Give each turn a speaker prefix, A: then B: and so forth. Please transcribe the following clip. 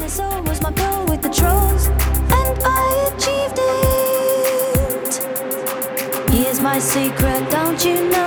A: my soul was my goal with the trolls, and I achieved it. Here's my secret, don't you know?